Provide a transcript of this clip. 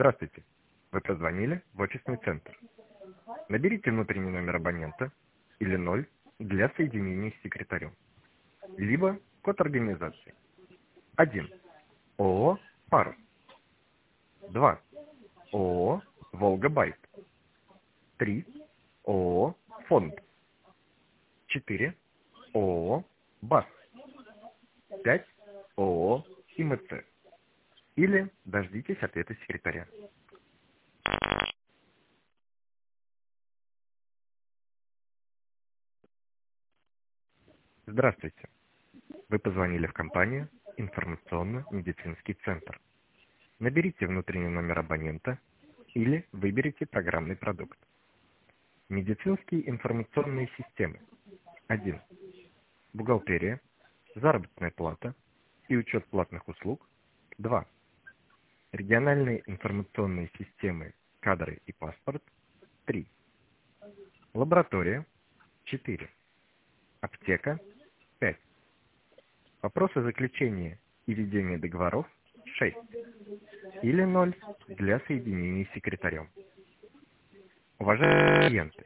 Здравствуйте. Вы позвонили в офисный центр. Наберите внутренний номер абонента или 0 для соединения с секретарем. Либо код организации. 1. ООО «Парус». 2. ООО «Волга-Байт». 3. ООО «Фонд». 4. ООО «БАС». 5. ООО «ИМЦ». Или дождитесь ответа секретаря. Здравствуйте. Вы позвонили в компанию «Информационно-медицинский центр». Наберите внутренний номер абонента или выберите программный продукт. Медицинские информационные системы. 1. Бухгалтерия, заработная плата и учет платных услуг. 2. Региональные информационные системы, кадры и паспорт. 3. Лаборатория. 4. Аптека. 5. Вопросы заключения и ведения договоров. 6. Или 0 для соединения с секретарем. Уважаемые клиенты,